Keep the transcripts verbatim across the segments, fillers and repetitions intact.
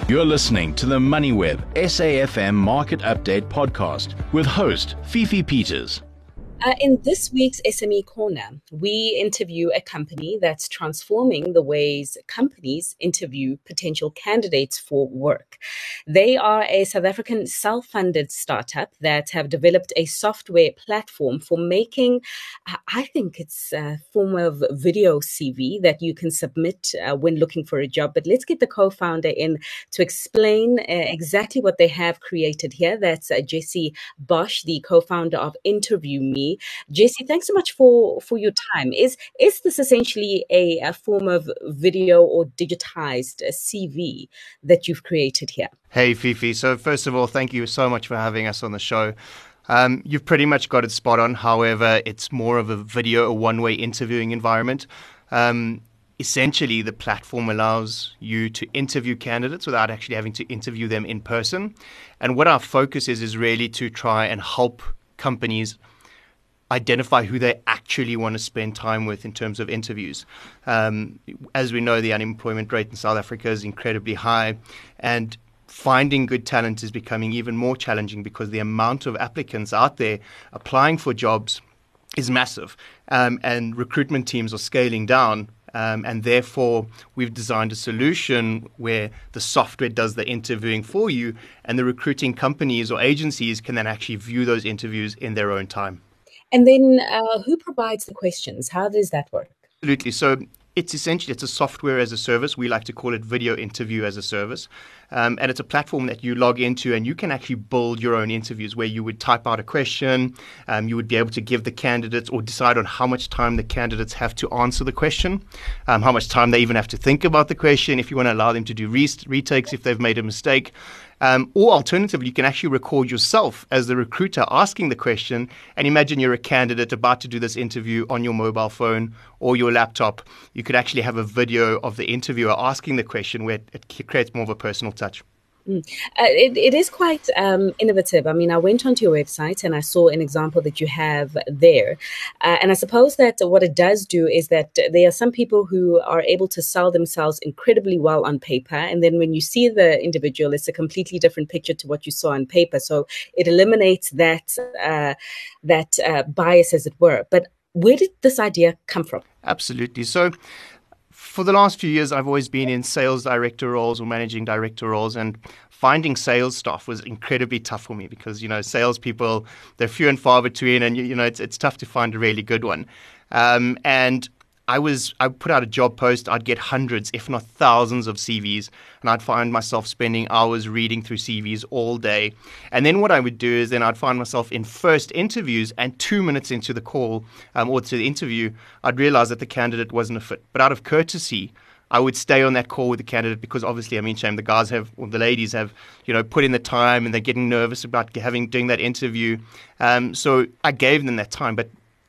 You're listening to the MoneyWeb S A F M Market Update podcast with host Fifi Peters. Uh, in this week's S M E Corner, we interview a company that's transforming the ways companies interview potential candidates for work. They are a South African self-funded startup that have developed a software platform for making, uh, I think it's a form of video C V that you can submit uh, when looking for a job. But let's get the co-founder in to explain uh, exactly what they have created here. That's uh, Jesse Bosch, the co-founder of Interview Me. Jesse, thanks so much for, for your time. Is is this essentially a, a form of video or digitized uh, C V that you've created here? Hey, Fifi. So first of all, thank you so much for having us on the show. Um, you've pretty much got it spot on. However, it's more of a video, a one-way interviewing environment. Um, essentially, the platform allows you to interview candidates without actually having to interview them in person. And what our focus is, is really to try and help companies identify who they actually want to spend time with in terms of interviews. Um, as we know, the unemployment rate in South Africa is incredibly high, and finding good talent is becoming even more challenging because the amount of applicants out there applying for jobs is massive, um, and recruitment teams are scaling down. Um, and therefore, we've designed a solution where the software does the interviewing for you, and the recruiting companies or agencies can then actually view those interviews in their own time. And then uh, who provides the questions? How does that work? Absolutely. So it's essentially, it's a software as a service. We like to call it video interview as a service. Um, and it's a platform that you log into, and you can actually build your own interviews where you would type out a question. Um, you would be able to give the candidates or decide on how much time the candidates have to answer the question, um, how much time they even have to think about the question, if you want to allow them to do re- retakes if they've made a mistake. Um, or alternatively, you can actually record yourself as the recruiter asking the question, and imagine you're a candidate about to do this interview on your mobile phone or your laptop. You could actually have a video of the interviewer asking the question where it creates more of a personal touch. Mm. Uh, it, it is quite um, innovative. I mean, I went onto your website and I saw an example that you have there. Uh, and I suppose that what it does do is that there are some people who are able to sell themselves incredibly well on paper. And then when you see the individual, it's a completely different picture to what you saw on paper. So it eliminates that, uh, that uh, bias, as it were. But where did this idea come from? Absolutely. So for the last few years, I've always been in sales director roles or managing director roles, and finding sales staff was incredibly tough for me because, you know, salespeople, they're few and far between, and, you, you know, it's it's tough to find a really good one. Um, and I was, I put out a job post, I'd get hundreds, if not thousands of C Vs, and I'd find myself spending hours reading through C Vs all day. And then what I would do is then I'd find myself in first interviews, and two minutes into the call um, or to the interview, I'd realize that the candidate wasn't a fit. But out of courtesy, I would stay on that call with the candidate because obviously, I mean, shame, the guys have, or the ladies have, you know, put in the time and they're getting nervous about having, doing that interview. Um, so I gave them that time, but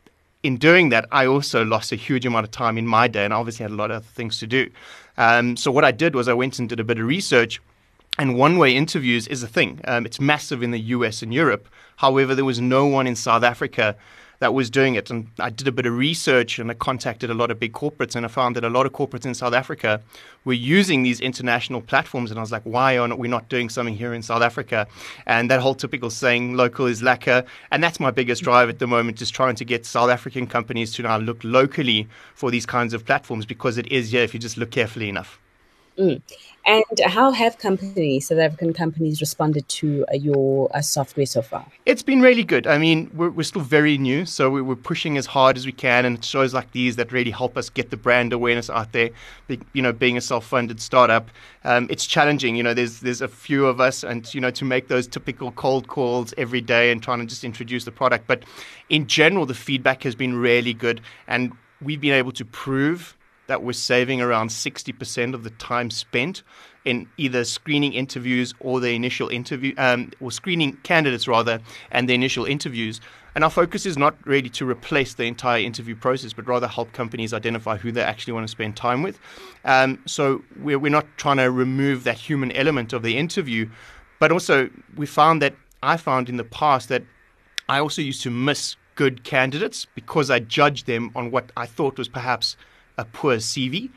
in doing that, I also lost a huge amount of time in my day, and I obviously had a lot of other things to do. Um, so what I did was I went and did a bit of research, and one-way interviews is a thing. Um, it's massive in the U S and Europe. However, there was no one in South Africa that was doing it. And I did a bit of research, and I contacted a lot of big corporates, and I found that a lot of corporates in South Africa were using these international platforms. And I was like, why are we not doing something here in South Africa? And that whole typical saying, local is lacquer. And that's my biggest drive at the moment, just trying to get South African companies to now look locally for these kinds of platforms, because it is here if you just look carefully enough. Mm. And how have companies, South African companies, responded to uh, your uh, software so far? It's been really good. I mean, we're, we're still very new, so we, we're pushing as hard as we can, and it's shows like these that really help us get the brand awareness out there. You know, being a self-funded startup, um, it's challenging. You know, there's there's a few of us, and you know, to make those typical cold calls every day and trying to just introduce the product. But in general, the feedback has been really good, and we've been able to prove that we're saving around sixty percent of the time spent in either screening interviews or the initial interview, um, or screening candidates rather, and the initial interviews. And our focus is not really to replace the entire interview process, but rather help companies identify who they actually want to spend time with. Um, so we're, we're not trying to remove that human element of the interview, but also we found that, I found in the past that I also used to miss good candidates because I judged them on what I thought was perhaps a poor C V.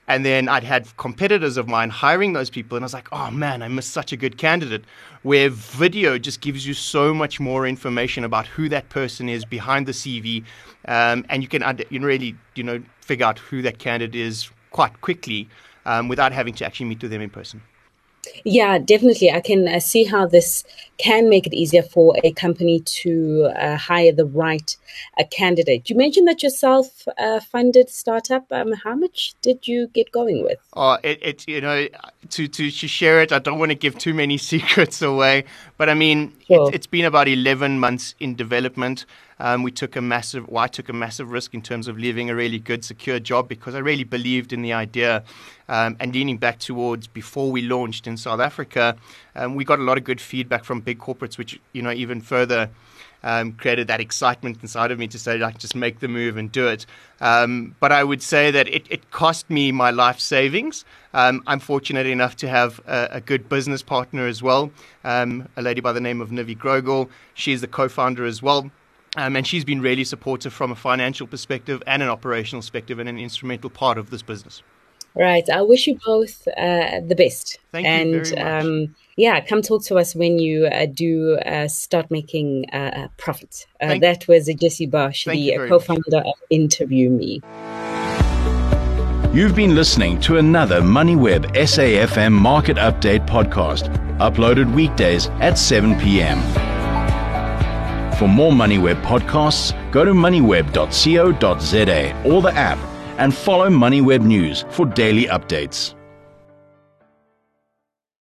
And then I'd had competitors of mine hiring those people, and I was like, oh man, I missed such a good candidate. Where video just gives you so much more information about who that person is behind the C V, um, and you can under, you really you know figure out who that candidate is quite quickly um, without having to actually meet with them in person. Yeah, definitely. I can uh, see how this can make it easier for a company to uh, hire the right uh, candidate. You mentioned that your self-funded uh, startup. Um, how much did you get going with? Oh, it, it you know, to, to to share it, I don't want to give too many secrets away. But I mean, Sure. it's, it's been about eleven months in development. Um, we took a massive, well, I took a massive risk in terms of leaving a really good, secure job because I really believed in the idea. Um, and leaning back towards before we launched in South Africa, um, we got a lot of good feedback from big corporates, which, you know, even further um, created that excitement inside of me to say, like, just make the move and do it. Um, but I would say that it, it cost me my life savings. Um, I'm fortunate enough to have a, a good business partner as well, um, a lady by the name of Nivi Grogel. She's the co-founder as well. Um, and she's been really supportive from a financial perspective and an operational perspective and an instrumental part of this business. Right. I wish you both uh, the best. Thank and, you very much. Um, yeah, come talk to us when you uh, do uh, start making uh, profits. Uh, Thank- that was Jesse Bosch, Thank the you very co-founder of Interview Me. You've been listening to another MoneyWeb S A F M Market Update podcast, uploaded weekdays at seven p.m. For more MoneyWeb podcasts, go to moneyweb dot co dot za or the app, and follow MoneyWeb News for daily updates.